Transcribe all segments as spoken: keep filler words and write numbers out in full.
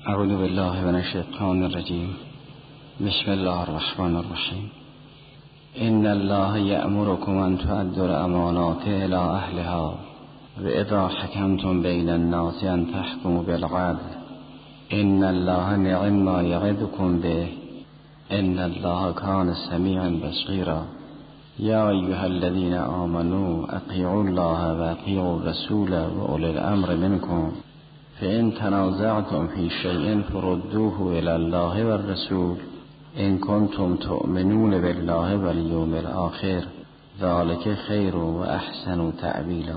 اعوذ بالله من الشیطان الرجیم. بسم الله الرحمن الرحیم. ان الله یأمرکم ان تؤدوا الامانات الی اهلها و اذا حکمتم بین الناس ان تحکموا بالعدل ان الله نعم ما یعظکم به ان الله کان سمیعا بصیرا. یا ایها الذین آمنوا اطیعوا الله و اطیعوا الرسول و اولی الامر منکم فإن تنازعتم في شيء فردوه إلى الله والرسول إن كنتم تؤمنون بالله واليوم الآخر ذلك خير و احسن تأویلا.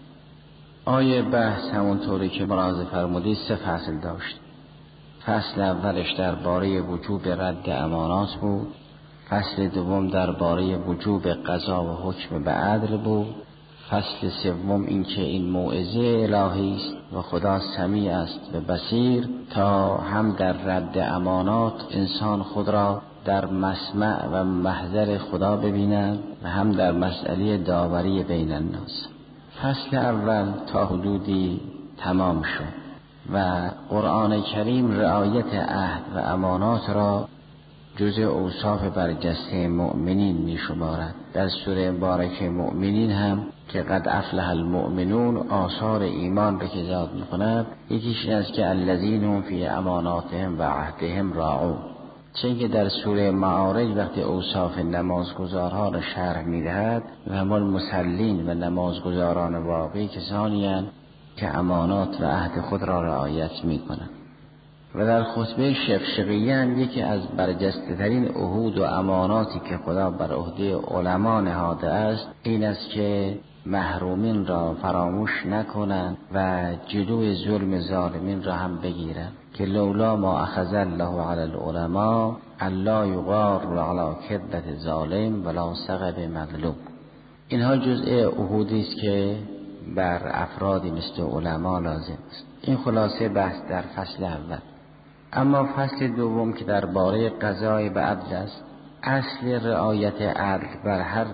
آیه بحث همونطوری که ملاحظه فرمودید سه فصل داشت. فصل اولش درباره وجوب رد امانات بود. فصل دوم درباره وجوب قضا و حکم به عدل بود. فصل سوم این که این موعظه الهی است و خدا سمیع است و بصیر، تا هم در رد امانات انسان خود را در مسمع و محضر خدا ببیند و هم در مسئله داوری بین الناس. فصل اول تا حدودی تمام شد و قرآن کریم رعایت عهد و امانات را جزء اوصاف برجسته مؤمنین می شمارد. در سوره مبارکه مؤمنین هم که قد افلح المؤمنون آثار ایمان را که زیاد می کند، یکیش این است که الذین هم فی اماناتهم و عهدهم راعون. چون که در سوره معارج وقتی اوصاف نمازگزارها را شرح می دهد و همون مسلین و نمازگزاران واقعی کسانی اند که امانات و عهد خود را رعایت می کنند. و در خطبه شقشقیه هم یکی از برجسته ترین عهود و اماناتی که خدا بر عهده علما نهاده است این است که محرومین را فراموش نکنند و جلوی ظلم ظالمین را هم بگیرند، که لولا ما اخذ الله علی العلماء الا یغار علی کذبة ظالم ولا سغب مظلوم. اینها جزء عهودی است که بر افرادی مثل علما لازم است. این خلاصه بحث در فصل اول. اما فصل دوم که درباره قضای به عدل است، اصل رعایت عدل بر هر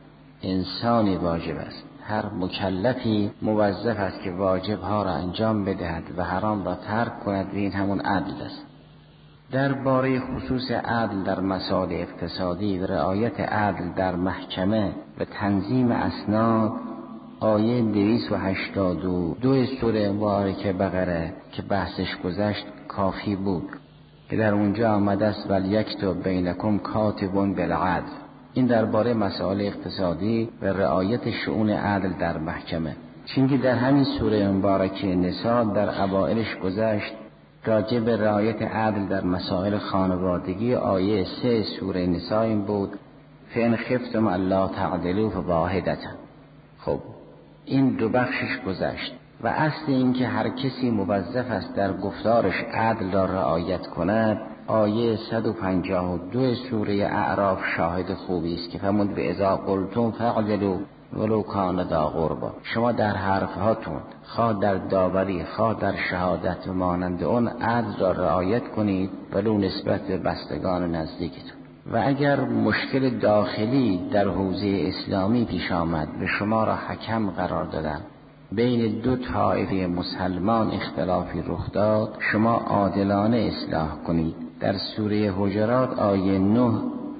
انسانی واجب است. هر مکلفی موظف است که واجبها را انجام بدهد و حرام را ترک کند و این همون عدل است. درباره خصوص عدل در مسائل اقتصادی و رعایت عدل در محکمه و تنظیم اسناد، آیه دویست و هشتاد و دو سوره مبارکه بقره که بحثش گذشت کافی بود، که در اونجا آمده است ولیکتب بینکم کاتب بالعدل. این درباره مسائل اقتصادی و رعایت شؤون عدل در محکمه. چون که در همین سوره مبارکه نساء در اوائلش گذشت راجع به رعایت عدل در مسائل خانوادگی، آیه سه سوره نساء این بود فإن خفتم الا تعدلوا فواحدة. خب این دو بخشش گذشت و اصل این که هر کسی موظف است در گفتارش عدل را رعایت کند، آیه صد و پنجاه و دو سوره اعراف شاهد خوبی است که فرمود به اذا قلتم فاعدلوا ولو کان ذا قربی. شما در حرفهاتون خواه در داوری خواه در شهادت و مانند اون عدل را رعایت کنید ولو نسبت به بستگان نزدیکتون. و اگر مشکل داخلی در حوزه اسلامی پیش آمد و شما را حکم قرار دادن، بین دو طایفه مسلمان اختلافی رخ داد، شما عادلانه اصلاح کنید. در سوره حجرات آیه نه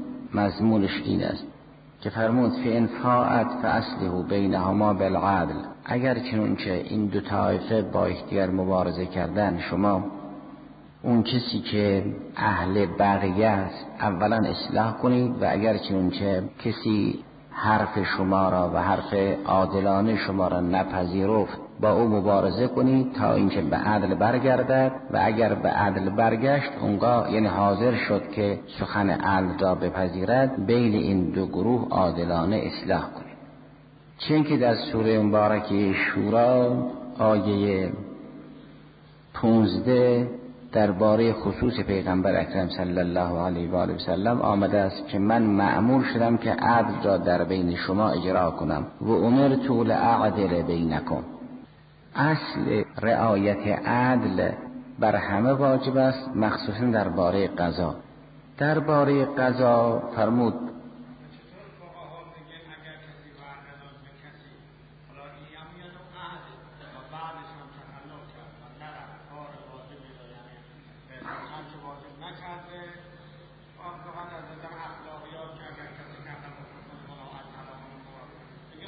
مضمونش این است که فرمود فإن فاءت فاصلحوا بینهما بالعدل. اگر چنانچه این دو طایفه با یکدیگر مبارزه کردن، شما اون کسی که اهل بغیه است اولا اصلاح کنید، و اگر چنانچه کسی حرف شما را و حرف عادلانه شما را نپذیرفت با او مبارزه کنید تا اینکه به عدل برگردد، و اگر به عدل برگشت اونگاه یعنی حاضر شد که سخن عدل را بپذیرد، بین این دو گروه عادلانه اصلاح کنید. چون که در سوره مبارکه شورا آیه پونزده درباره خصوص پیغمبر اکرم صلی الله علیه و آله و سلم آمده است که من مأمور شدم که عدل را در بین شما اجرا کنم و امرت لأعدل بینکم. اصل رعایت عدل بر همه واجب است، مخصوصا درباره قضا. درباره قضا فرمود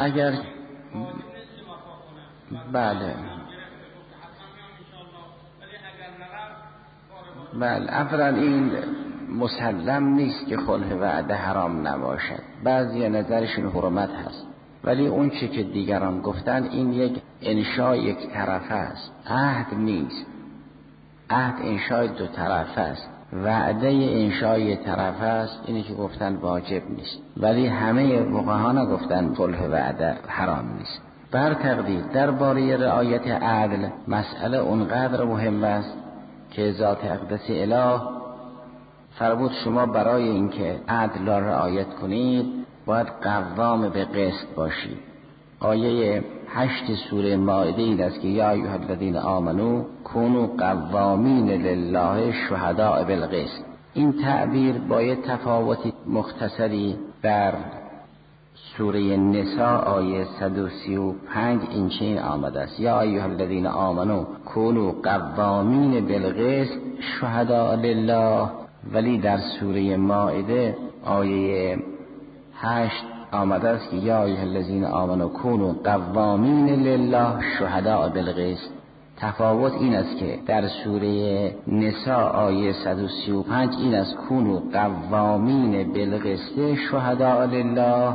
اگر بله بله اولا این مسلم نیست که خلع وعده حرام نباشد، بعضی نظرشون حرمت هست، ولی اون چی که دیگران گفتن این یک انشاء یک طرفه است، عهد نیست. عهد انشاء دو طرفه است، وعده انشاء یک طرفه است، اینی که گفتن واجب نیست، ولی همه فقها نگفتن خلع وعده حرام نیست. بر تقدیر درباره رعایت عدل مسئله اونقدر مهم است که ذات اقدس اله فرمود شما برای اینکه عدل را رعایت کنید باید قوام به قسط باشید. آیه هشت سوره مائده این است که یا ایها الذین آمنو کونوا قوامین لله شهداء بالقسط. این تعبیر با یه تفاوت مختصری در سوره نساء آیه صد و سی و پنج این چنین آمده است: یا ایها الذین آمنو کونوا قوامین بالقسط شهداء لله. ولی در سوره مائده آیه هشت آمده است که یا ایها الذین آمنو کونوا قوامین لله شهداء بالقسط. تفاوت این است که در سوره نساء آیه صد و سی و پنج این است کونوا قوامین بالقسط شهداء لله،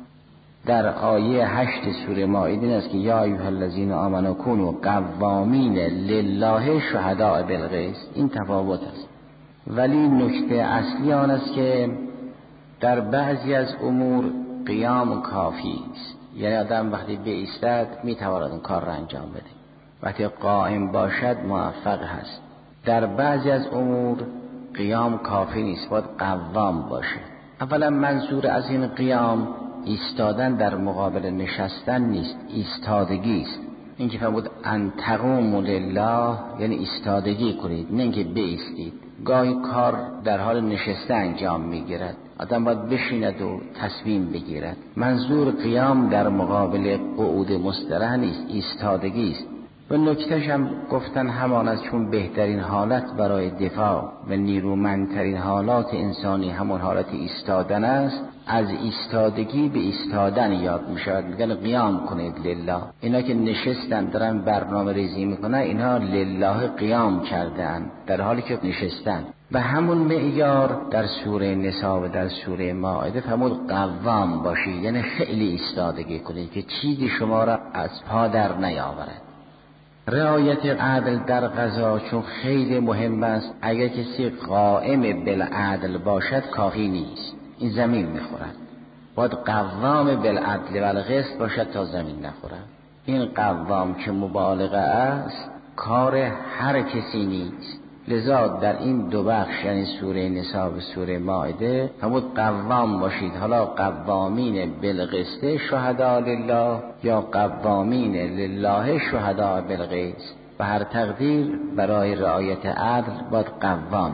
در آیه هشت سوره مائده این است که یا ایها الذین آمنوا کونوا قوامین لله شهداء بالقسط. این تفاوت است، ولی نکته اصلی آن است که در بعضی از امور قیام کافی است، یعنی آدم وقتی بایستد میتواند اون کار را انجام بده، وقتی قائم باشد موفق هست. در بعضی از امور قیام کافی نیست، باید قوام باشه. اولا منظور از این قیام ایستادن در مقابل نشستن نیست، ایستادگی است. این که فرمود ان تقوموا لله یعنی ایستادگی کنید، نه اینکه بایستید. گاهی کار در حال نشسته انجام میگیرد، آدم باید بشیند و تصمیم بگیرد. منظور قیام در مقابل قعود مستراح نیست، ایستادگی است. و نکتهش هم گفتن همان از چون بهترین حالت برای دفاع و نیرومندترین حالات انسانی همون حالت ایستادن است، از ایستادگی به ایستادن یاد می شود. میگن قیام کنید لله. اینا که نشستن دارن برنامه ریزی میکنن، اینا لله قیام کردن در حالی که نشستن. و همون معیار در سوره نساء و در سوره مائده فرمود قوام باشید، یعنی خیلی ایستادگی کنید که چیزی شما را از پا در نیاورد. رعایت عدل در قضا چون خیلی مهم است، اگر کسی قائم بالعدل باشد کافی نیست، این زمین میخورد. باید قوام بالعدل و القسط باشد تا زمین نخورد. این قوام که مبالغه است کار هر کسی نیست، لذا در این دو بخش یعنی سوره نساء و سوره مائده فرمود قوام باشید. حالا قوامین بالقسط شهداء لله یا قوامین لله شهداء بالقسط، و هر تقدیر برای رعایت عدل باید قوام.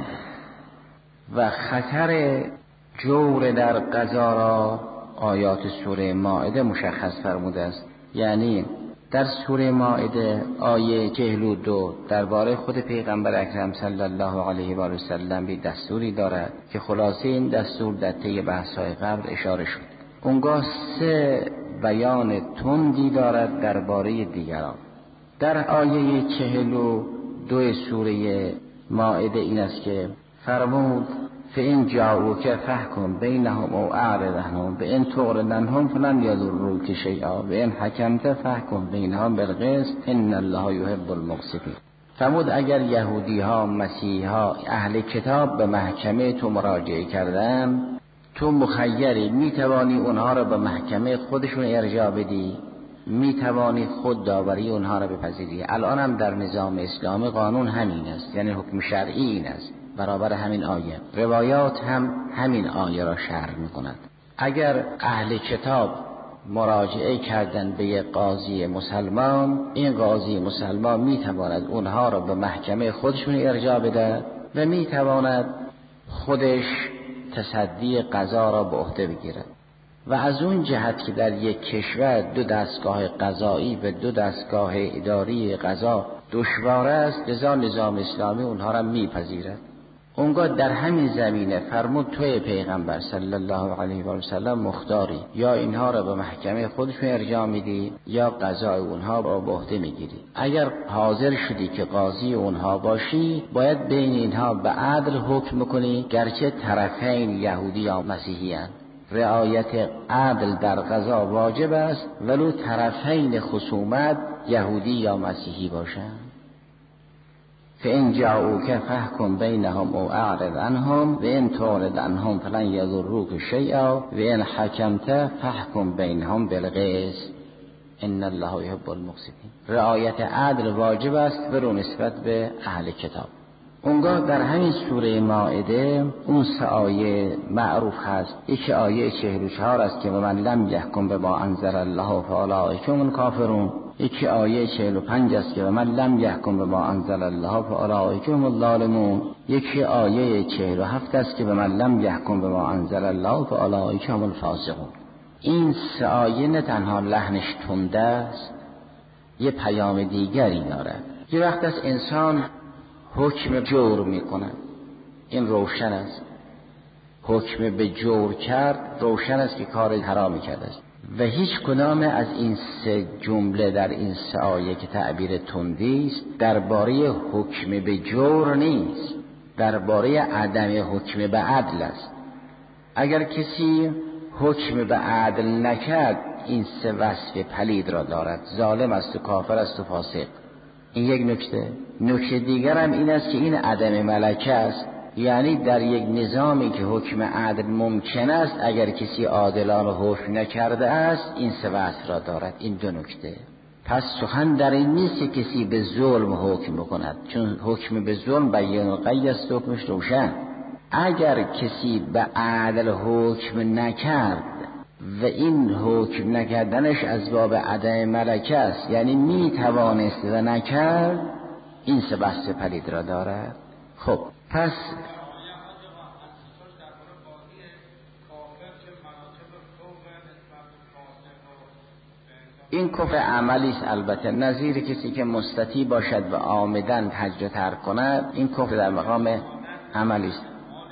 و خطر جور در قضا را آیات سوره مائده مشخص فرموده است. یعنی در سوره مائده آیه چهل و دو درباره خود پیغمبر اکرم صلی الله علیه و آله و سلم به دستوری دارد که خلاصه این دستور در طی بحث‌های قبل اشاره شد. اونگاه سه بیان تندی دارد درباره دیگران. در آیه چهل و دو سوره مائده این است که فرمود فإن جاءوك فاحكم بينهم أو أعرض عنهم فإن تعرض عنهم فلن يضروك شيئا وإن حكمت فاحكم بينهم بالقسط إن الله يحب المقسطين. فرمود اگر یهودی ها، مسیحی ها، اهل کتاب به محکمه تو مراجعه کردن، تو مخیری، میتوانی اونها را به محکمه خودشون ارجاع بدی، میتوانی خود داوری اونها را بپذیری. الان هم در نظام اسلامی قانون همین است، یعنی حکم شرعی این است، برابر همین آیه. روایات هم همین آیه را شرح می‌کند. اگر اهل کتاب مراجعه کردن به یک قاضی مسلمان، این قاضی مسلمان میتواند اونها را به محکمه خودشون ارجاع بده و میتواند خودش تصدی قضا را به عهده بگیرد. و از اون جهت که در یک کشور دو دستگاه قضایی و دو دستگاه اداری قضا دشوار است، لذا نظام اسلامی اونها را میپذیرد. اونگاه در همین زمینه فرمود توی پیغمبر صلی الله علیه و سلم مختاری، یا اینها را به محکمه خودشون ارجاع میدی یا قضای اونها با به عهده میگیری. اگر حاضر شدی که قاضی اونها باشی باید بین اینها به عدل حکم کنی، گرچه طرفین یهودی یا مسیحی هستند. رعایت عدل در قضا واجب است ولو طرفین خصومت یهودی یا مسیحی باشند. فإن جاءوك فاحكم بينهم أو أعرض عنهم وإن تعرض عنهم فلن يضروك شيئا وإن حكمت فاحكم بينهم بالقسط إن الله يحب المقسطين. رعایت عدل واجب است برو نسبت به اهل کتاب. اونگاه در همین سوره مائده اون سه آیه معروف هست. یکی آیه چهل و چهار است که من لم یحکم بما انزل الله فاولئک هم الکافرون. یکی آیه چهل و پنج است که من لم یحکم بما انزل الله فاولئک هم الظالمون. یکی آیه چهل و هفت است که من لم یحکم بما انزل الله فاولئک هم الفاسقون. این سه آیه نه تنها لحنش تنده است، یه پیام دیگری دارد. یه وقت از انسان حکم جور میکنه، این روشن است. حکم به جور کرد روشن است که کار حرامی کرده است و هیچ کدام از این سه جمله در این سه آیه که تعبیر تندی است درباره حکم به جور نیست، درباره عدم حکم به عدل است. اگر کسی حکم به عدل نکرد این سه وصف پلید را دارد، ظالم است و کافر است و فاسق. این یک نکته. نکته دیگر هم این است که این عدم ملکه است، یعنی در یک نظامی که حکم عدل ممکن است اگر کسی عادلانه حکم نکرده است این سه وصف را دارد. این دو نکته. پس سخن در این نیست که کسی به ظلم حکم بکند، چون حکم به ظلم بیان و قید است، حکمش روشن. اگر کسی به عدل حکم نکرد و این حکم نکردنش از باب عدم ملکه است، یعنی می توانست و نکرد، این سه بحث پلید را دارد. خب پس این کفر عملی است. البته نظیر کسی که مستطیع باشد و عامداً حج ترک کند، این کفر در مقام عملی است.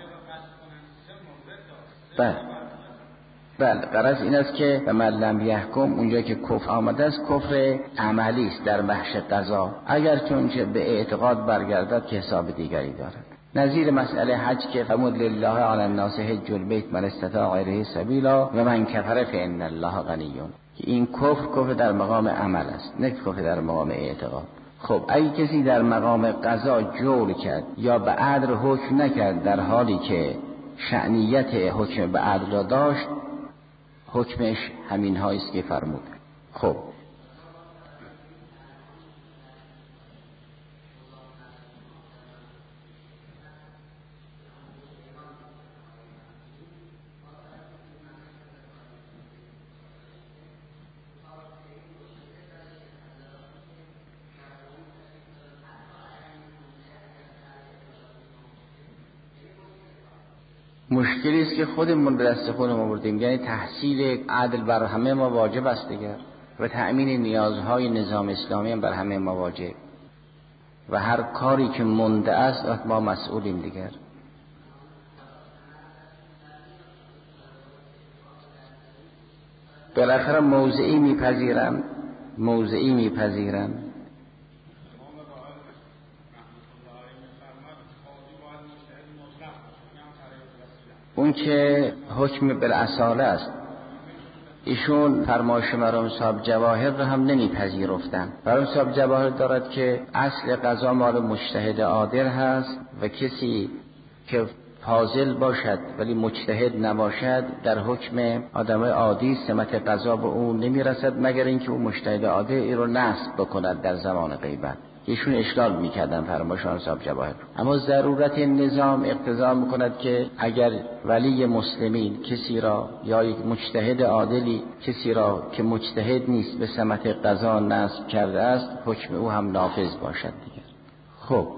بله بله غرض این است که به من لم یحکم اونجا که کفر آمده است کفر عملی است در بخش قضا، اگر چونچه به اعتقاد برگردد که حساب دیگری دارد. نظیر مسئله حج که فرمود لله علی الناس حج البیت من استطاع الیه سبیلا و من کفر فان الله غنی. این کفر کفر در مقام عمل است، نه کفر در مقام اعتقاد. خب اگه کسی در مقام قضا جور کرد یا به عدل حکم نکرد در حالی که شأنیت حکم به عدل را داشت، حکمش همین هاییست که فرمود. خب مشکلی است که خودمون به دست خودمون آوردیم، یعنی تحصیل عدل بر همه ما واجب است دیگر و تأمین نیازهای نظام اسلامی هم بر همه ما واجب و هر کاری که مونده است ما مسئولیم دیگر. بالاخره موضعی میپذیرم موضعی میپذیرم اون که حکم بالاصاله است. ایشون فرمایش مرحوم صاحب جواهر رو هم نمیپذیرفتن. مرحوم صاحب جواهر دارد که اصل قضا مال مجتهد عادل هست و کسی که فاضل باشد ولی مجتهد نباشد در حکم آدم عادی سمت قضا به اون نمیرسد مگر اینکه اون مجتهد عادل این رو نصب بکند در زمان غیبت. ایشون اشکال میکردن فرمایشان صاحب جواهر. اما ضرورت نظام اقتضا میکند که اگر ولی مسلمین کسی را یا یک مجتهد عادلی کسی را که مجتهد نیست به سمت قضا نصب کرده است حکم او هم نافذ باشد دیگر. خب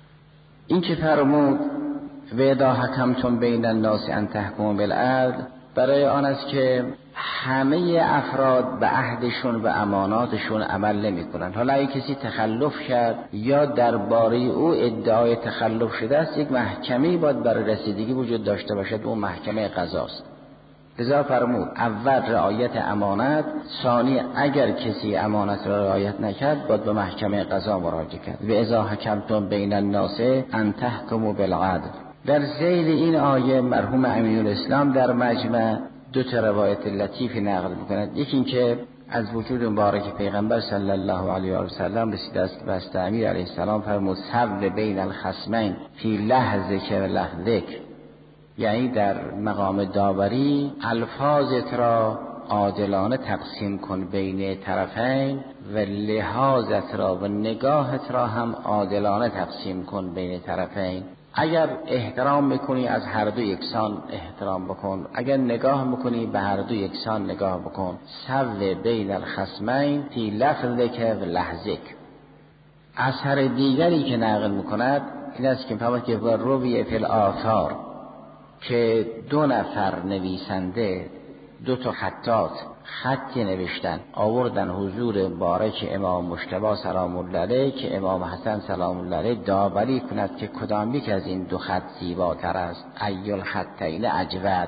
این که فرمود و اذا حکمتم بین الناس ان تحکموا بالعدل، برای آن است که همه افراد به عهدشون و اماناتشون عمل نمی کنند. حالا اگه کسی تخلف کرد یا درباره او ادعای تخلف شده است، یک محکمه‌ای باید برای رسیدگی وجود داشته باشد، اون محکمه قضاست. لذا فرمود اول رعایت امانت، ثانی اگر کسی امانت را رعایت نکرد باید به محکمه قضا مراجعه کرد. و اذا حکمتم بین الناس ان تحکموا بالعدل. در ذیل این آیه مرحوم امین‌الاسلام در مجمع دو تا روایت لطیفی نقل می‌کند. یکی این که از وجود مبارک پیغمبر صلی الله علیه و سلم رسیده است که بست امیر علیه السلام فرمود سو بین الخصمین فی لحظک و لحظک، یعنی در مقام داوری الفاظت را عادلانه تقسیم کن بین طرفین و لحاظت را و نگاهت را هم عادلانه تقسیم کن بین طرفین. اگر احترام میکنی از هر دو یکسان احترام بکن، اگر نگاه میکنی به هر دو یکسان نگاه بکن. سو بین الخصمین فی لفظک و لحظک. اثر دیگری که نقل میکند این است که فرمود که روی فی الآثار که دو نفر نویسنده، دو تا خطاط خطی نوشتن آوردن حضور بارک امام مجتبی سلام الله علیه که امام حسن سلام الله علیه داوری کند که کدام یک از این دو خط زیباتر است، ای الخطین اجود.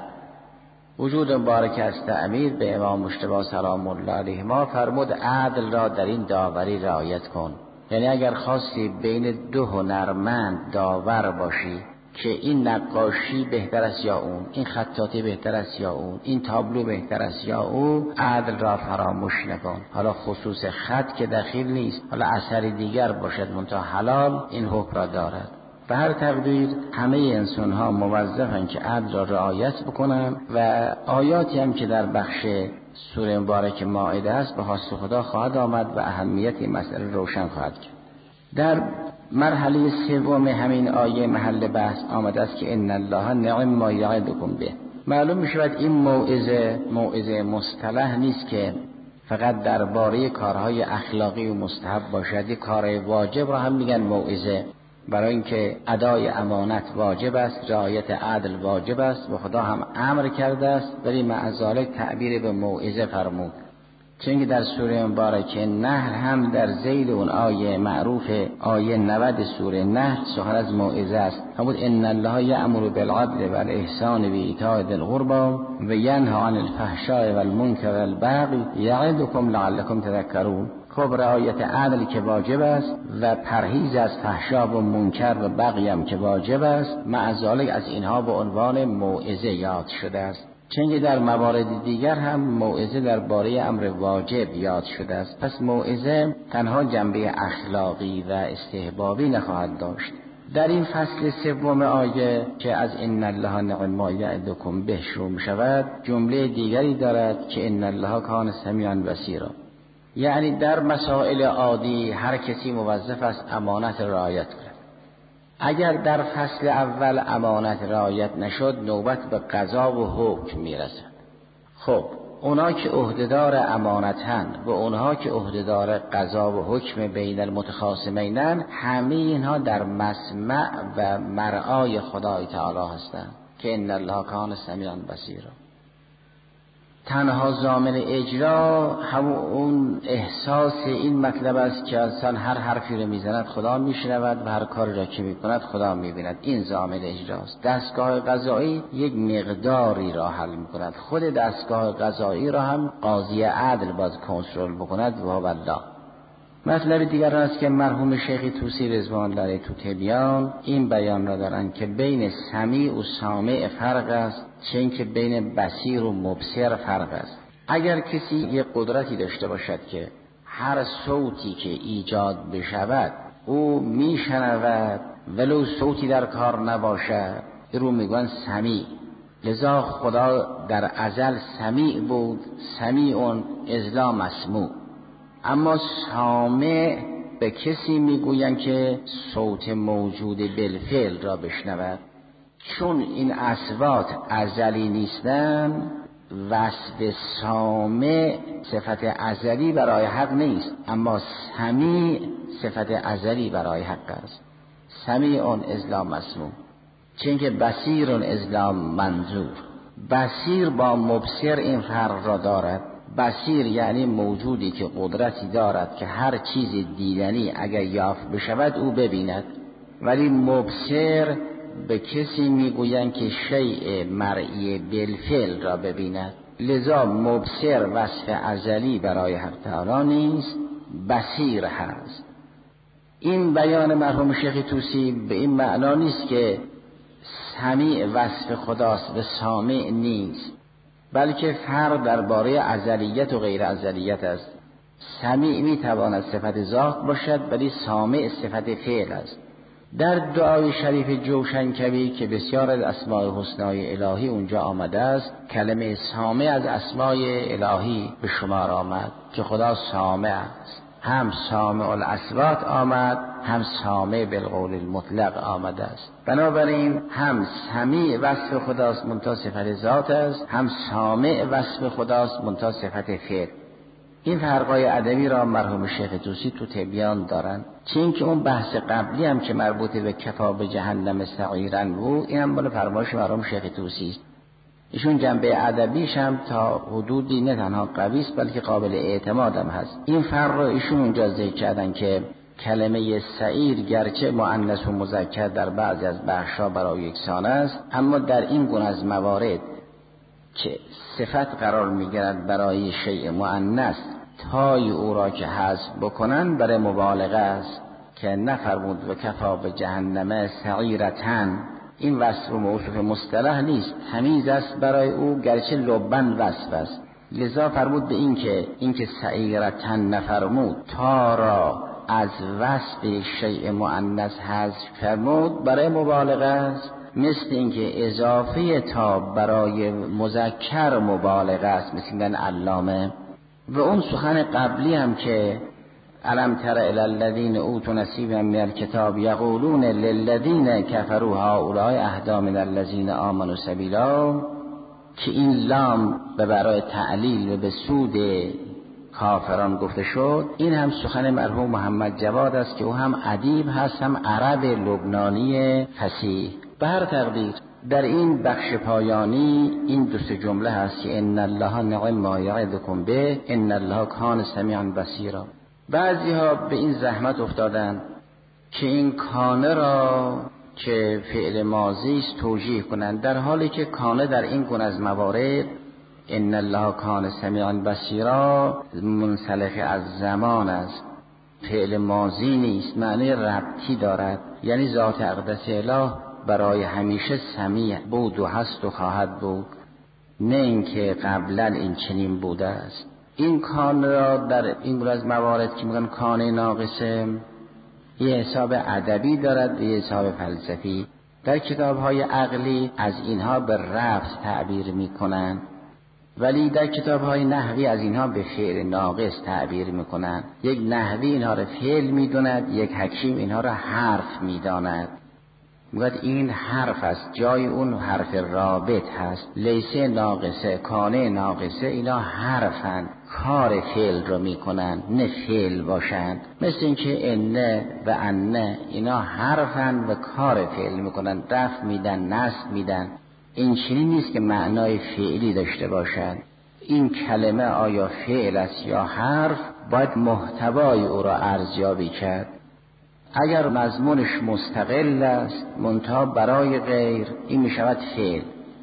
وجود مبارک است امیر به امام مجتبی سلام الله علیه ما فرمود عدل را در این داوری رعایت کن. یعنی اگر خواستی بین دو هنرمند داور باشی که این نقاشی بهتر است یا اون، این خطاطی بهتر است یا اون، این تابلو بهتر است یا او، عدل را فراموش نکن. حالا خصوص خط که دخیل نیست، حالا اثر دیگر باشد منتها حلال، این حکم را دارد. به هر تقدیر همه انسان ها موظفن که عدل را رعایت بکنن و آیاتی هم که در بخش سوره مبارک مائده است به خواست خدا خواهد آمد و اهمیت این مسئله روشن خواهد کرد. در مرحله سوم همین آیه محل بحث آمده است که ان الله نعم ما یعظکم به. معلوم می شود این موعظه موعظه مصطلح نیست که فقط درباره کارهای اخلاقی و مستحب باشد، یک کار واجب را هم میگن موعظه، برای اینکه ادای امانت واجب است، رعایت عدل واجب است و خدا هم امر کرده است، ولی مع ذلک تعبیر به موعظه فرمود. چون که در سوره مبارکه نحل هم در ذیل اون آیه معروف آیه نود سوره نحل سخن از موعظه است. فرمود ان الله یأمر بالعدل والاحسان و ایتاء ذی القربى و ینهی عن الفحشاء والمنکر والبغی یعظکم لعلکم تذکرون. خب رعایت عدل که واجب است و پرهیز از فحشا و منکر و بغی هم که واجب است، مع ذلک از اینها به عنوان موعظه یاد شده است. چنانکه در موارد دیگر هم موعظه درباره امر واجب یاد شده است. پس موعظه تنها جنبه اخلاقی و استحبابی نخواهد داشت. در این فصل سوم آیه که از ان الله نعم ما یعظکم به شروع می شود، جمله دیگری دارد که ان الله کان سمیعا بصیرا. یعنی در مسائل عادی هر کسی موظف است امانت رعایت کند. اگر در فصل اول امانت رعایت نشد نوبت به قضا و حکم میرسد. خب اونا که عهدهدار امانتن و اونها که عهدهدار قضا و حکم بین المتخاصمینن، همه اینها در مسمع و مرعای خدای تعالی هستند که ان الله کان سمیعا بصیرا. تنها ضامن اجرا همون اون احساس این مطلب است که انسان هر حرفی رو میزند خدا میشنود و هر کاری را که میکند خدا میبیند. این ضامن اجراست. دستگاه قضایی یک مقداری را حل میکند. خود دستگاه قضایی را هم قاضی عدل باید کنترل بکند و والله. مطلب دیگر است که مرحوم شیخ طوسی رضوان الله علیه تو تبیان این بیان را دارند که بین سمیع و سامع فرق است، چون که بین بصیر و مبصر فرق است. اگر کسی یک قدرتی داشته باشد که هر صوتی که ایجاد بشود او میشنود ولو صوتی در کار نباشد، رو میگن سمیع. لذا خدا در ازل سمیع بود، سمیع اذ مسموع. اما سامع به کسی میگویند که صوت موجود بالفعل را بشنود. چون این اصوات ازلی نیستن، وصف سامع صفت ازلی برای حق نیست، اما سمیع صفت ازلی برای حق است. سمیع اذ مسموع. چون که بصیر اذ منظور. بصیر با مبصر این فرق را دارد. بصیر یعنی موجودی که قدرتی دارد که هر چیز دیدنی اگر یافت بشود او ببیند، ولی مبصر به کسی میگویند که شیء مرئی بالفعل را ببیند. لذا مبصر وصف ازلی برای حق تعالی نیست، بصیر هست. این بیان مرحوم شیخ طوسی به این معنا نیست که سمیع وصف خداست و سامع نیست، بلکه فرق درباره ازلیت و غیر ازلیت است. سمیع میتواند صفت ذات باشد ولی سامع صفت فعل است. در دعای شریف جوشنکبی که بسیار از اسماء الحسنای الهی اونجا آمده است، کلمه سامع از اسماء الهی به شمار آمد که خدا سامع است. هم سامع الاصوات آمد، هم سامع بالقول المطلق آمده است. بنابراین هم سمیع وصف خداست منتها صفت ذات است، هم سامع وصف خداست منتها صفت فعل. این فرقای ادبی را مرحوم شیخ طوسی تو تبیان دارن. چون که اون بحث قبلی هم که مربوط به کفا به جهنم سعیرن بود، این هم مال فرمایش مرحوم شیخ طوسی است. ایشون جنبه ادبیش هم تا حدودی نه تنها قوی است بلکه قابل اعتماد هم هست. این فرق را ایشون اونجا ذکر کردن که کلمه سعیر گرچه مؤنث و مذکر در بعضی از بخش‌ها برای یکسان است، اما در این گونه از موارد که صفت قرار می‌گیرد برای شیء مؤنث تای او را که حذف بکنن برای مبالغه است که نفرمود و کفا به جهنم سعیرتن. این وصف و موصوف مصطلح نیست، تمیز است برای او گرچه لبن وصف است. لذا فرمود به این که این که سعیرتن نفرمود تا را از وصف شیء مؤنث حذف فرمود برای مبالغه است، مثل اینکه اضافه تا برای مذکر مبالغه است، مثل این علامه. و اون سخن قبلی هم که الم تر الی الذین اوتوا نصیبا من الکتاب یقولون للذین کفروا هؤلاء اهدی من الذین آمنوا سبیلا، که این لام به برای تعلیل و به سود کافران گفته شد، این هم سخن مرحوم محمد جواد است که او هم ادیب هست هم عرب لبنانی فصیح. به هر تقدیر در این بخش پایانی این دو سه جمله هست که ان الله نعم ما یعظکم به ان الله کان سمیعا بصیرا. بعضی ها به این زحمت افتادند که این کانه را که فعل ماضی است توجیه کنند، در حالی که کانه در این گونه از موارد ان الله کان سمیعا بصیرا منسلخ از زمان است، فعل ماضی نیست، معنی ربطی دارد. یعنی ذات اقدس اله برای همیشه سمیع بود و هست و خواهد بود، نه اینکه قبلا این چنین بوده است. این کان را در این گونه از موارد که میگن کانه ناقصه یه حساب ادبی دارد و یه حساب فلسفی. در کتاب‌های عقلی از اینها به رفع تعبیر میکنن، ولی در کتاب‌های نحوی از اینها به فعل ناقص تعبیر میکنن. یک نحوی اینها را فعل میداند، یک حکیم اینها را حرف میداند. میگوید این حرف است، جای اون حرف رابط هست. لیسه ناقصه، کانه ناقصه، اینا حرفن، کار فعل رو میکنن، نه فعل باشند. مثل اینکه انه و انه اینا حرفن و کار فعل میکنن، رفع میدن، نصب میدن. این چنین نیست که معنای فعلی داشته باشند. این کلمه آیا فعل است یا حرف، باید محتوای او را ارزیابی کرد. اگر مضمونش مستقل است منتها برای غیر، این می شود فعل.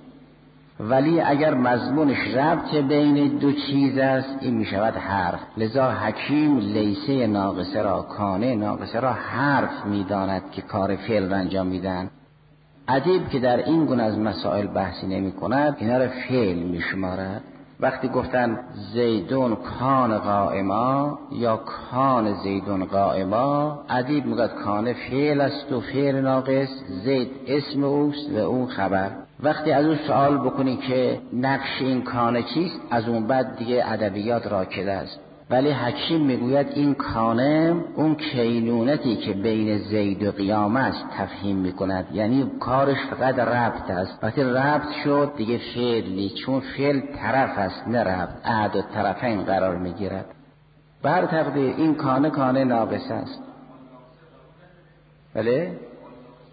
ولی اگر مضمونش ربط بین دو چیز است، این می شود حرف. لذا حکیم لیسه ناقصه را، کانه ناقصه را حرف می داند که کار فعل را انجام میدن. ادیب که در این گونه از مسائل بحثی نمی کند اینا را فعل می شمارد. وقتی گفتن زیدون کان قائما یا کان زیدون قائما، ادیب میگه کان فعل است و فعل ناقص، زید اسم اوست و اون خبر. وقتی از اون سوال بکنی که نقش این کانه چیست، از اون بعد دیگه ادبیات راکده است. ولی حکیم میگوید این کانه اون کینونتی که بین زید و قیام است تفهیم میکند، یعنی کارش فقط ربط است. وقتی ربط شد دیگه فعل نیست، چون فعل طرف است نه ربط، احد الطرفین قرار میگیرد. بر تقدیر این کانه کانه ناقص است. بله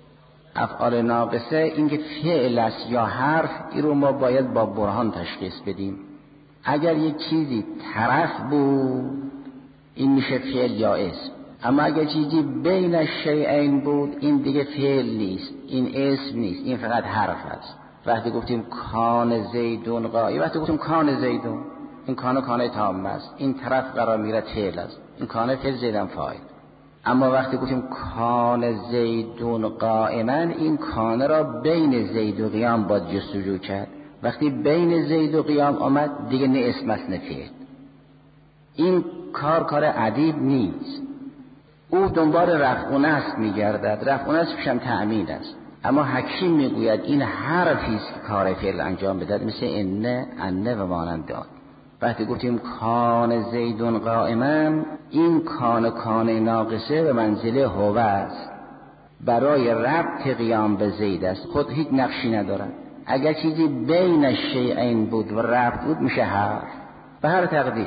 افعال ناقصه این که فعل است یا حرف، این رو ما باید با برهان تشخیص بدیم. اگر یک چیزی طرف بود این میشه فعل یا اسم، اما اگر چیزی بین الشیئین بود این دیگه فعل نیست، این اسم نیست، این فقط حرف است. وقتی گفتیم کان زیدون قائم، وقتی گفتیم کان زیدون، این کان کانه تام است، این طرف قرار میره فعل است، این کانه فعل زیدن فاعل. اما وقتی گفتیم کان زیدون قائما، این کانه را بین زید و قیام باید جستجو کرد. وقتی بین زید و قیام آمد دیگه نه اسم است نه فعل. این کار کار ادیب نیست، او دنبال رفع و نصب میگردد، رفع و نصبش هم تأمین است. اما حکیم میگوید این حرفی است که کار فعل انجام بدهد، مثل انه، انه و مانند آن. وقتی گفتیم کان زیدون قائما، این کان کان ناقصه به منزله هو است، برای ربط قیام به زید است، خود هیچ نقشی ندارد. اگر چیزی بین الشیئین بود و ربط بود میشه حرف به هر تقدیر.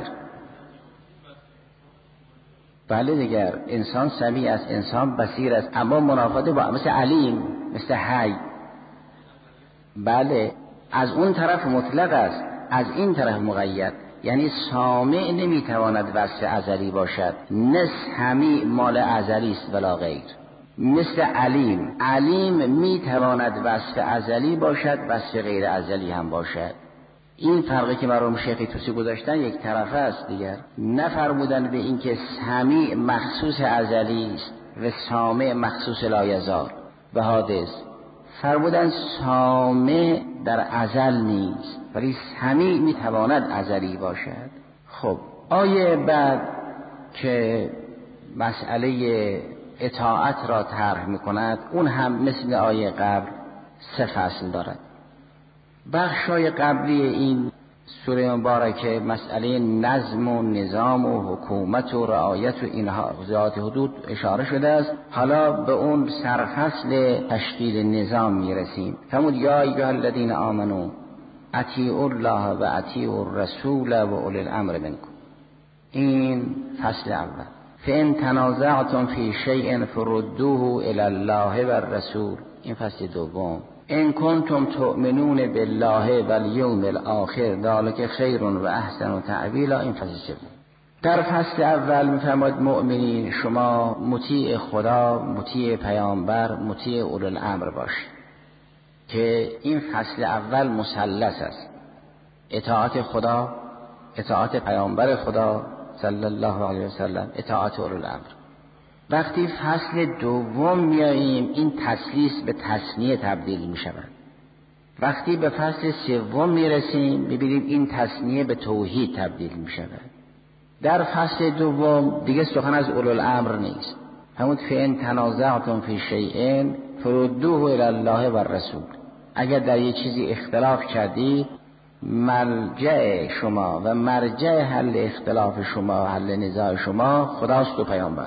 بله دیگر انسان سمیع است، انسان بصیر است، اما منافاته با مثل علیم، مثل حی. بله از اون طرف مطلق است، از این طرف مقید. یعنی سامع نمیتواند وصف ازلی باشد، نه سمیع مال ازلی است ولا غیر. مثل علیم، علیم میتواند وصف ازلی باشد، وصف غیر ازلی هم باشد. این فرقی که مرحوم شیخ طوسی گذاشتن یک طرفه است دیگر. نفرمودن به این که سمیع مخصوص ازلی است و سامع مخصوص لایزال و حادث، فرمودن سامع در ازل نیست ولی سمیع میتواند ازلی باشد. خب آیه بعد که مسئله اطاعت را طرح میکند، اون هم مثل آیه قبل سه فصل دارد. بخشای قبلی این سوره مبارکه مسئله نظم و نظام و حکومت و رعایت و اینها ذات حدود اشاره شده است. حالا به اون سرفصل تشکیل نظام میرسیم. فرمود یا ایها الذین آمنوا اطیعوا الله و اطیعوا الرسول و اولی الامر منکم. این فصل اول. فان تنازعتم فی شیء فردوه الی الله و الرسول. این فصل دوم. ان کنتم تؤمنون بالله و الیوم الاخر ذلک خیر و احسن تأویلا. این فصل سوم. در فصل اول میفرماید مؤمنین شما مطیع خدا، مطیع پیامبر، مطیع اولی الامر باشید، که این فصل اول مثلث است: اطاعت خدا، اطاعت پیامبر خدا صلی الله علیه و سلم، اطاعت اولی الامر. وقتی فصل دوم میاییم این تثلیث به تثنیه تبدیل می شود. وقتی به فصل سوم میرسیم میبینیم این تثنیه به توحید تبدیل می شود. در فصل دوم دیگه سخن از اولو الامر نیست. همون فین تنازعتم فی شیء فردوه الی الله و الرسول. اگر در یه چیزی اختلاف کردی، مرجع شما و مرجع حل اختلاف شما، حل نزاع شما خداست و پیامبر.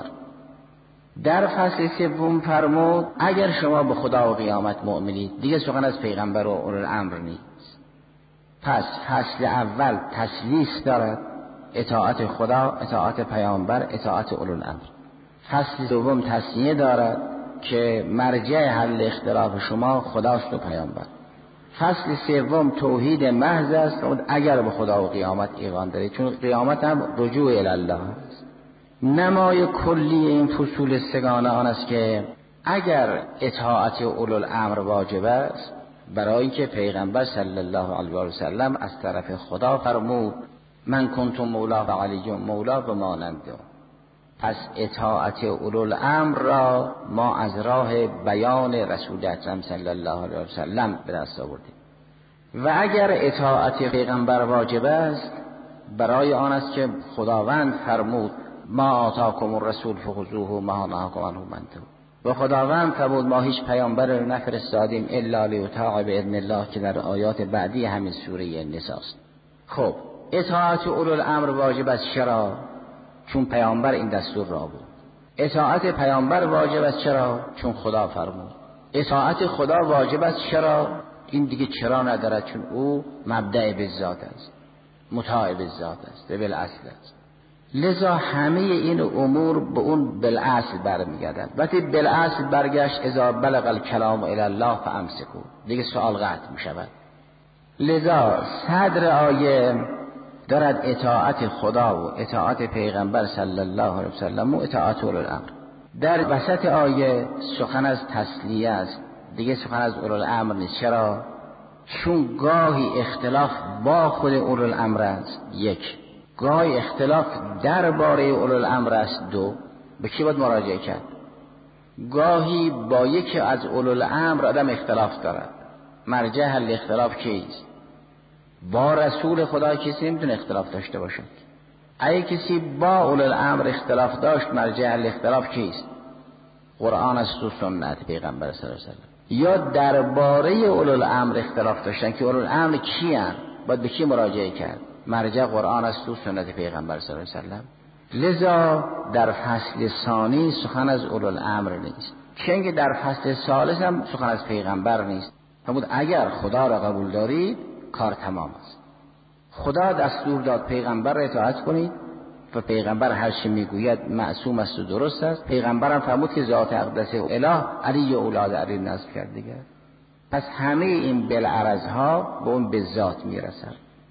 در فصل سوم فرمود اگر شما به خدا و قیامت مؤمنید، دیگه سخن از پیغمبر و اولو الامر نیست. پس فصل اول تثلیث دارد: اطاعت خدا، اطاعت پیامبر، اطاعت اولو الامر. فصل دوم تثنیه دارد که مرجع حل اختلاف شما خداست و پیامبر. فصل سوم توحید محض است اگر به خدا و قیامت ایمان دارید، چون قیامت هم رجوع الی الله است. نمای کلی این فصول سگانه آن است که اگر اطاعت اولو الامر واجب است، برای که پیغمبر صلی الله علیه و سلم از طرف خدا فرمود من کنتم مولا و علی مولا و مانند. پس اطاعت اولو الامر را ما از راه بیان رسول اکرم صلی الله علیه و سلم به دست آوردیم. و اگر اطاعت پیغمبر واجب است، برای آن است که خداوند فرمود ما آتاکم الرسول فخذوه و ما نهاکم عنه فانتهوا. و خداوند فرمود ما هیچ پیامبر رو نفرستادیم الا لیطاع باذن الله، که در آیات بعدی همین سوره نساء است. خب اطاعت اولو الامر واجب است. چرا؟ چون پیامبر این دستور را بود. اطاعت پیامبر واجب است. چرا؟ چون خدا فرمود. اطاعت خدا واجب است. چرا؟ این دیگه چرا ندارد، چون او مبدأ بالذات است، مطاع بالذات است، بالاصل است. لذا همه این امور به اون بالاصل برمیگردن. وقتی بالاصل برگشت اذا بلغ الکلام الی الله فامسکوا، دیگه سوال قطع میشود. لذا صدر آیه دارد اطاعت خدا و اطاعت پیغمبر صلی الله علیه وسلم و اطاعت اولو الامر. در وسط آیه سخن از تسلیه است، دیگه سخن از اولو الامر نیست. چرا؟ چون گاهی اختلاف با خود اولو الامر است، یک، گاهی اختلاف درباره اولو الامر است، دو، به کی باید مراجعه کرد؟ گاهی با یکی از اولو الامر آدم اختلاف دارد، مرجع حل اختلاف کیست؟ با رسول خدا کسی نمیتونه اختلاف داشته باشد. اگه کسی با اولو الامر اختلاف داشت، مرجع حل اختلاف کیست؟ قرآن است و سنت پیغمبر صلی الله علیه وسلم. یا درباره اولو الامر اختلاف داشتن که اولو الامر کیان، باید به کی مراجعه کرد؟ مرجع قرآن است و سنت پیغمبر صلی الله علیه وسلم. لذا در فصل ثانی سخن از اولو الامر نیست، چون در فصل ثالث هم سخن از پیغمبر نیست. فرمود اگر خدا را قبول دارید کار تمام است. خدا دستور داد پیغمبر را اطاعت کنید و پیغمبر هر چی میگوید معصوم است و درست است. پیغمبر هم فرمود که ذات اقدس اله علی اولاد علی نصب کرد دیگه. پس همه این بالعرض ها به اون به ذات میرسن.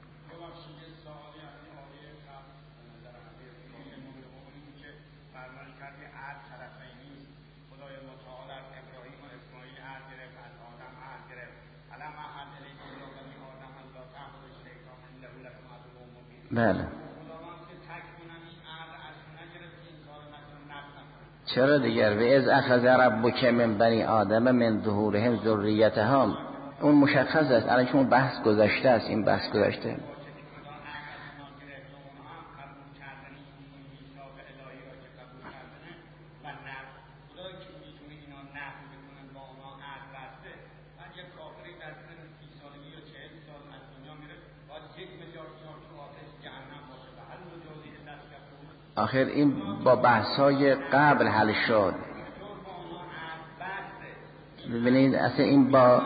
بله. چرا دیگر؟ و از اخذ ربک من بنی آدم من ظهورهم ذریتهم، اون مشخص است. الان چون بحث گذشته است، این بحث گذشته. آخر این با بحثای قبل حل شد. ببینید اصلا این با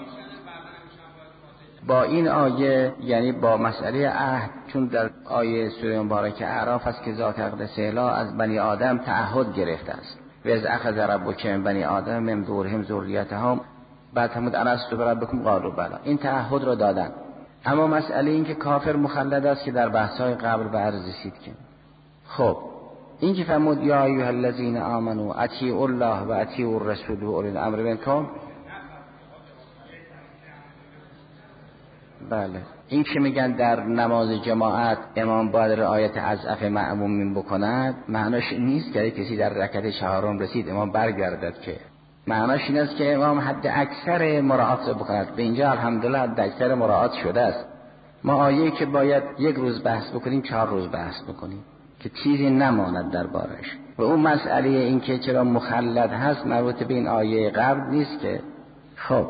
با این آیه، یعنی با مسئله عهد، چون در آیه سوره مبارکه اعراف است که ذات اقدس اله از بنی آدم تعهد گرفته است. و از اخذ ربک من بنی آدم من ظهورهم ذریتهم، بعد همون الستو بربکم قالوا بلی، این تعهد رو دادن. اما مسئله این که کافر مخلد است که در بحث‌های قبل به عرض رسید که خب این که فرمود یا ایها الذین آمنوا اطیعوا الله و اطیعوا الرسول و اولی الامر منکم، بله، این که میگن در نماز جماعت امام باید رعایت اضعف مأمومین بکند، معناش این نیست که کسی در رکعت چهارم رسید امام برگردد، که معناش این است که امام حد اکثر مراعات رو بکند. به اینجا الحمدلله حد اکثر مراعات شده است. ما آیه‌ای که باید یک روز بحث بکنیم چهار روز بحث بکنیم که چیزی نماند در بارش. و اون مسئله این که چرا مخلد هست مربوط به این آیه قبل نیست که. خب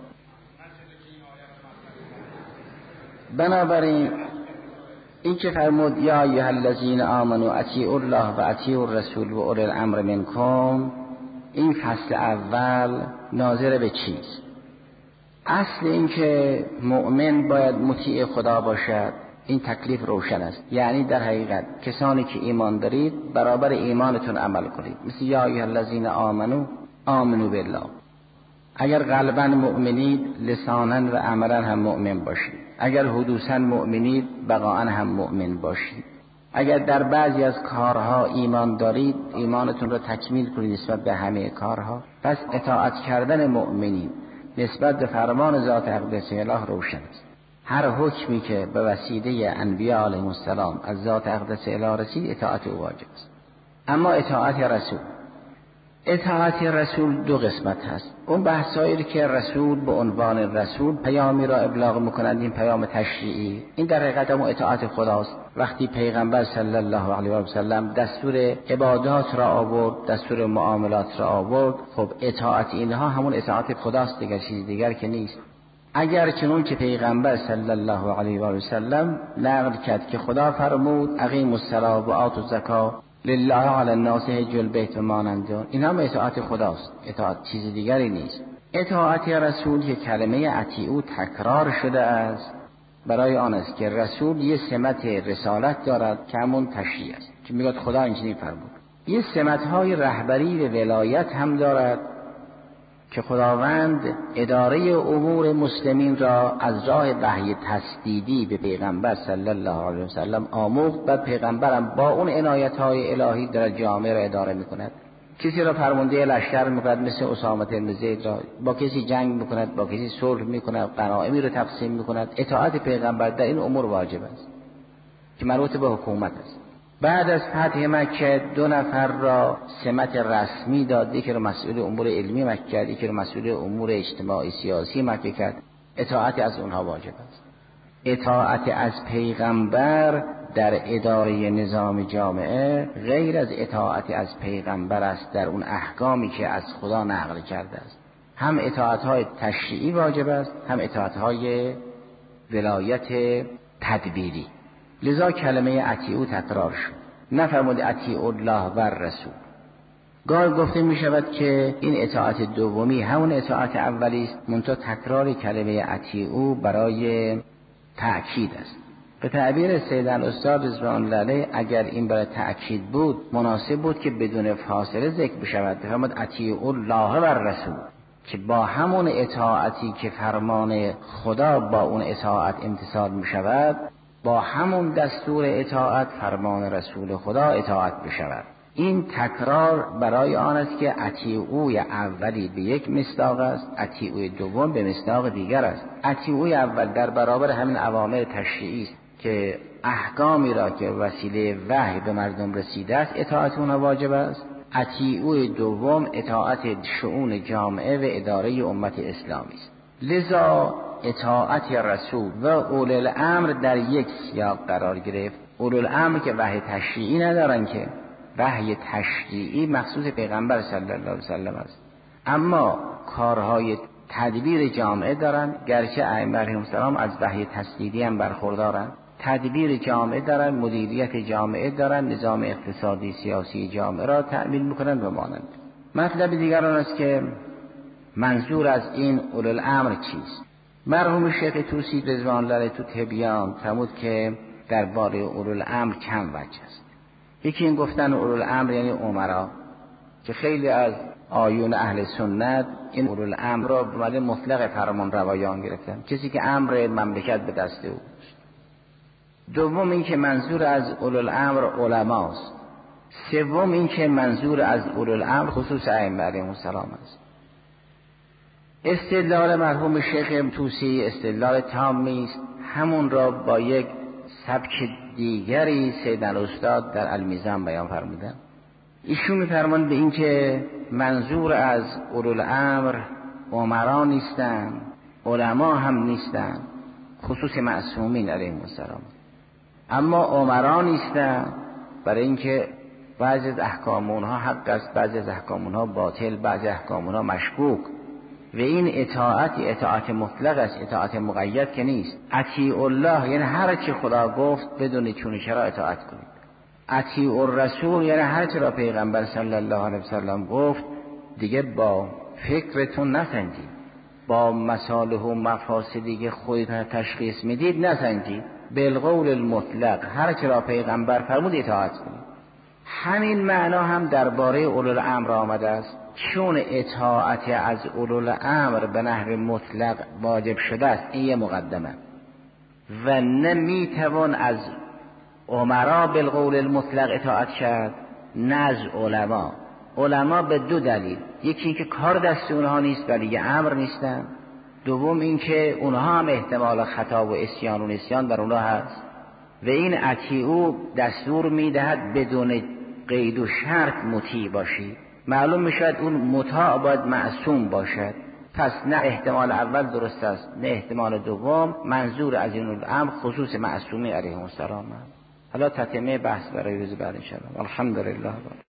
بنابراین این که فرمود یا ایها الذین آمنوا اطیعوا الله و اطیعوا الرسول و اولی الامر منکم، این فصل اول ناظر به چیست؟ اصل این که مؤمن باید مطیع خدا باشد، این تکلیف روشن است. یعنی در حقیقت کسانی که ایمان دارید برابر ایمانتون عمل کنید. مثل یا ایها الذین آمنوا آمنوا بالله، اگر قلبا مؤمنید لسانا و عملا هم مؤمن باشید. اگر حدوثا مؤمنید بقاء هم مؤمن باشید. اگر در بعضی از کارها ایمان دارید ایمانتون را تکمیل کنید نسبت به همه کارها. پس اطاعت کردن مؤمنین نسبت به فرمان ذات اقدس اله روشن است. هر حکمی که به وسیله انبیاء علیهم السلام از ذات اقدس اله رسید اطاعت او واجب است. اما اطاعت رسول، اطاعت رسول دو قسمت هست. اون بحثایی که رسول به عنوان رسول پیامی را ابلاغ میکنند، این پیام تشریعی، این در حقیقت هم اطاعت خداست. وقتی پیغمبر صلی الله علیه و سلم دستور عبادات را آورد، دستور معاملات را آورد، خب اطاعت اینها همون اطاعت خداست دیگر، چیز دیگر که نیست. اگر چنون که پیغمبر صلی الله علیه و سلم نقل کرد که خدا فرمود اقیموا الصلاة و آتوا الزکاة لله علی الناس حج البیت و مانند، این هم اطاعت خداست، اطاعت چیز دیگری نیست. اطاعت رسول که کلمه اطیعوا تکرار شده است، برای آن است که رسول یه سمت رسالت دارد که همون تشریع است، که میگه خدا اینجوری فرمود. یه سمت‌های رهبری و ولایت هم دارد که خداوند اداره امور مسلمین را از راه وحی تسدیدی به پیغمبر صلی الله علیه وسلم آموخت و پیغمبرم با اون عنایت‌های الهی در جامعه را اداره می‌کند. کسی را فرمانده لشکر می‌کند مثل اسامه بن زید را، با کسی جنگ می‌کند، با کسی صلح می‌کند، غنایمی را تقسیم می‌کند. اطاعت پیغمبر در این امور واجب است که مربوط به حکومت است. بعد از فتح مکه دو نفر را سمت رسمی داد، یکی را مسئول امور علمی مکه کرد، یکی را مسئول امور اجتماعی سیاسی مکه کرد. اطاعت از اونها واجب است. اطاعت از پیغمبر در اداره نظام جامعه غیر از اطاعت از پیغمبر است در اون احکامی که از خدا نقل کرده است. هم اطاعت‌های تشریعی واجب است، هم اطاعت‌های ولایت تدبیری. لذا کلمه اطیعو تکرار شد، نفرمود اطیعوا الله و رسول. گاه گفته می شود که این اطاعت دومی همون اطاعت اولی است، منتها تکرار کلمه اطیعو برای تأکید است. به تعبیر سید الاستاد رضوان الله علیه اگر این برای تأکید بود مناسب بود که بدون فاصله ذکر بشود، فرمود اطیعوا الله و رسول، که با همون اطاعتی که فرمان خدا با اون اطاعت امتثال می شود، با همون دستور اطاعت فرمان رسول خدا اطاعت بشود. این تکرار برای آن است که اطیعوی اولی به یک مصداق است، اطیعوی دوم به مصداق دیگر است. اطیعوی اول در برابر همین اوامر تشریعی است که احکامی را که وسیله وحی به مردم رسیده است اطاعت اونها واجب است. اطیعوی دوم اطاعت شؤون جامعه و اداره امت اسلامی است. لذا اطاعت رسول و اولو الامر در یک سیاق قرار گرفت. اولو الامر که وحی تشریعی ندارن، که وحی تشریعی مخصوص پیغمبر صلی الله علیه وسلم است، اما کارهای تدبیر جامعه دارن، گرچه ائمه علیهم السلام از وحی تسدیدی هم برخوردارن. تدبیر جامعه دارن، مدیریت جامعه دارن، نظام اقتصادی سیاسی جامعه را تأمین میکنن و مانند. مطلب دیگر آن است که منظور از این اولو الامر چیست؟ مرحوم شیخ طوسی رضوان الله علیه تو تبیان فرمود که درباره اولو الامر چند وجه است. یکی این گفتن اولو الامر یعنی امرا، که خیلی از آیون اهل سنت این اولو الامر را به معنی مطلق فرمان روایان گرفتن، کسی که امر مملکت به دست او. دوم این که منظور از اولو الامر علماست. سوم این که منظور از اولو الامر خصوص ائمه علیهم السلام است. استدلال مرحوم شیخ طوسی استدلال تامی است، همون را با یک سبک دیگری سید الاستاد در المیزان بیان فرمودن. ایشون می‌فرمایند به این که منظور از اولو الامر امرا نیستن، علما هم نیستن، خصوص معصومین علیهم السلام، اما امرا نیستن برای اینکه بعضی از احکام اونها حق است، بعضی از احکام اونها باطل، بعضی احکام اونها مشکوک، و این اطاعت اطاعت مطلق است، اطاعت مقید که نیست. اطیعوا الله یعنی هر چی خدا گفت بدون چون چرا اطاعت کنید. اطیعوا الرسول یعنی هر چی را پیغمبر صلی الله علیه وسلم گفت دیگه با فکرتون نسنجید، با مصالح و مفاسدی که خودتون تشخیص میدید نسنجید، بالقول المطلق هر چی را پیغمبر فرمود اطاعت کنید. همین معنا هم درباره اولو الامر آمده است. چون اطاعت از اولو الامر به نحو مطلق واجب شده است، این یه مقدمه، و نمیتوان از امرا بالقول المطلق اطاعت کرد، نه از علما. علما به دو دلیل، یکی این که کار دست اونها نیست ولی یه امر نیستن، دوم این که اونها هم احتمال خطا و عصیان و نسیان در اونها هست، و این اطیعو دستور میدهد بدون قید و شرط مطیع باشی. معلوم میشد اون مطاع باید معصوم باشد، پس نه احتمال اول درست است نه احتمال دوم. منظور از این الامر خصوص معصومی علیهم السلام. حالا تتمه بحث برای روز بعد ان شاء الله. الحمدلله.